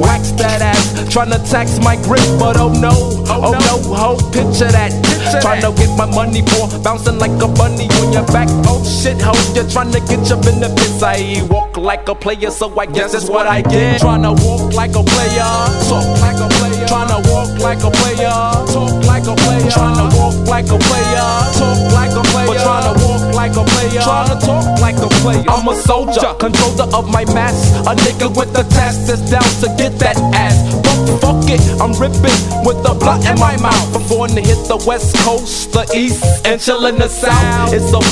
wax that ass, tryna tax my grip, but oh no, ho, picture that. Tryna get my money for bouncing like a bunny on your back. Oh shit, ho, you're tryna get your benefits. I walk like a player, so I guess that's what I get. Tryna walk like a player, talk like a player. Tryna walk like a player, talk like a player. Tryna walk like a player, talk like a player. But tryna walk like a player, tryna talk like a player. I'm a soldier, controller of my mass, a nigga with the task that's down to get that ass. Fuck it, I'm ripping with the blunt in my mouth. I'm born to hit the west coast, the east, and chill in the south. It's a